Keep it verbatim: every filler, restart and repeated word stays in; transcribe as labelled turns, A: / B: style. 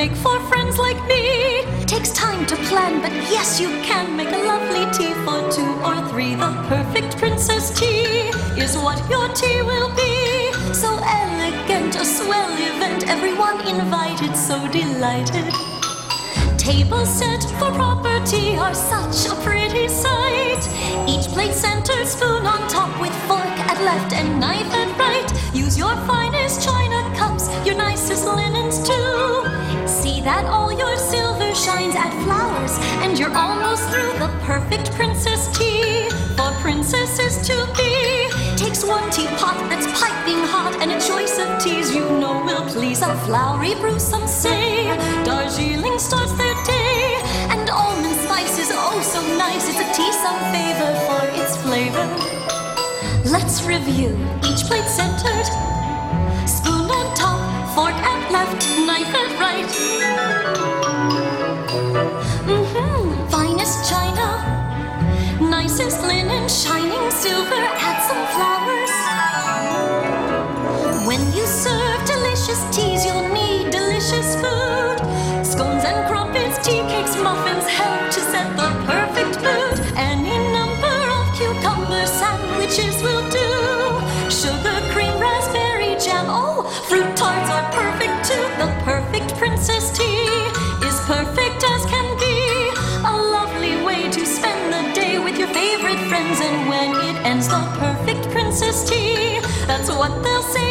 A: make for friends like me. Takes time to plan, but yes, you can make a lovely tea for two or three. The perfect princess tea is what your tea will be. So elegant, a swell event, everyone invited, so delighted. Tables set for proper tea are such a pretty sight. Each plate centered, spoon on top with fork at left and knife at right. Use your finest china cups, your nicest linens too. See that all your silver shines, add flowers, and you're almost through. The perfect princess tea for princesses to be. Takes one teapot that's piping hot, and a choice of teas you know will please. A flowery brew, some say. Darjeeling starts their day, and almond spice is oh so nice. It's a tea some favor for its flavor. Let's review. Each plate centered, spoon on top, fork at left, knife at right. Mm-hmm, finest china, nicest linen, shining silver, add some flowers. When you serve delicious teas, you'll need delicious food. Scones and crumpets, tea cakes, muffins help to set the perfect mood. Any number of cucumber sandwiches will do. Sugar, cream, raspberry jam, oh, fruit tarts are perfect too. The perfect princess tea is perfect as can be. A lovely way to spend the day with your favorite friends. And when it ends, the perfect princess tea, that's what they'll say